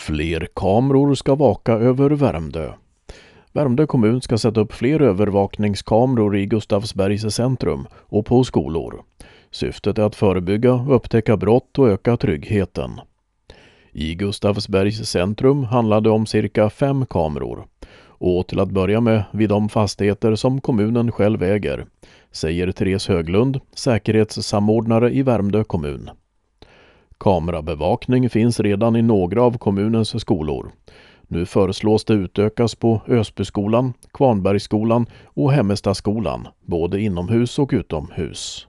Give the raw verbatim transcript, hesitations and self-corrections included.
Fler kameror ska vaka över Värmdö. Värmdö kommun ska sätta upp fler övervakningskameror i Gustavsbergs centrum och på skolor. Syftet är att förebygga och upptäcka brott och öka tryggheten. I Gustavsbergs centrum handlade det om cirka fem kameror. Och till att börja med vid de fastigheter som kommunen själv äger, säger Therese Höglund, säkerhetssamordnare i Värmdö kommun. Kamerabevakning finns redan i några av kommunens skolor. Nu föreslås det utökas på Ösbyskolan, Kvarnbergsskolan och Hemmestaskolan, både inomhus och utomhus.